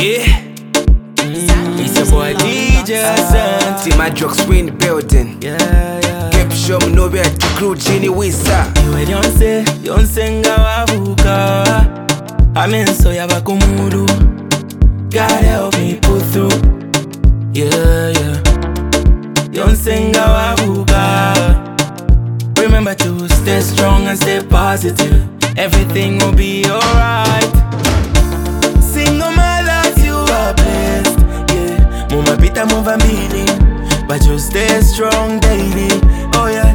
Yeah. It's your boy DJ Santi. My drugs we in the building. Yeah. Kept show me no better to crew Genie Wisa. Iwe Yonse nga wavuka. Amen so yabakumudu. God help me pull through. Yeah. Yonse nga wavuka. Remember to stay strong and stay positive. Everything will be alright. Single mothers, you are blessed. Yeah, muma pita muva mbili, but you stay strong daily. Oh yeah.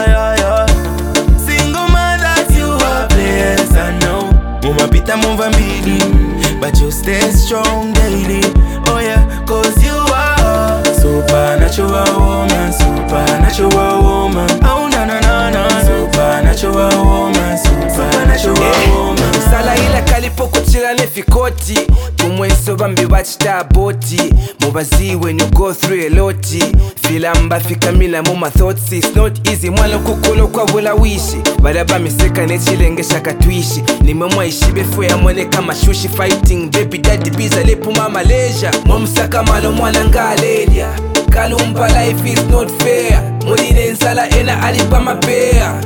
Single mothers, you are blessed. I know. Muma pita muva mbili, but you stay strong daily. Oh yeah, cause you are supernatural woman, supernatural woman. Oh no. Supernatural woman, supernatural woman. Sala ila kalipo kuchila nefikoti. Kumweso bambi bachita boti. Mubazi when you go through a loti. Filamba fika mila muma thoughts. It's not easy mwalo kukolo kwa wula wishi. Badaba miseka nechilengesha katwishi. Nimemwa ishibe fwe mwene kama shushi. Fighting baby daddy biza lepu mama leisure. Momsaka malo mwana ngalelia. Kalumba life is not fair. Mulile nsala ena alipa mapea.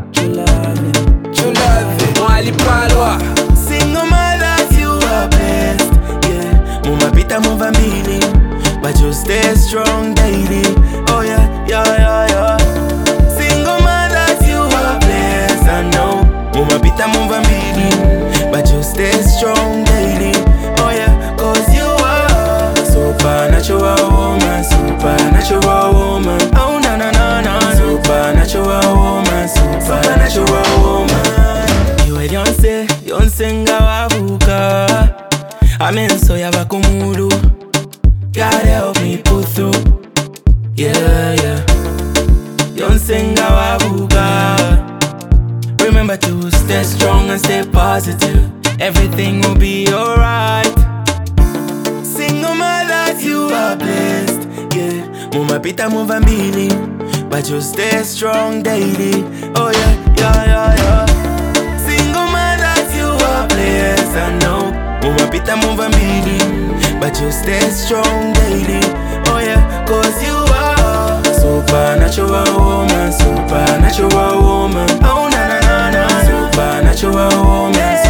Chulave mwalipalwa. Single mothers, you are blessed. Yeah, muma pita muva mbili, but you stay strong daily. Oh yeah. Single mothers, you are blessed. I know. Muma pita muva mbili, but you stay strong daily. Oh yeah, cause you are supernatural woman, supernatural woman. Oh no. Supernatural woman, supernatural woman. Iwe Yonse nga wavuka. Amen so yabakumudu. God help me pull through. Yeah. Yonse nga wavuka. Remember to stay strong and stay positive. Everything will be alright. Single mothers, you are blessed. Yeah, muma pita muva mbili, but you stay strong daily. Oh yeah. Single mothers, you are blessed. I know. Muma pita muva mbili, but you stay strong daily. Oh yeah, cause you are supernatural woman, supernatural woman. Oh no. Supernatural woman.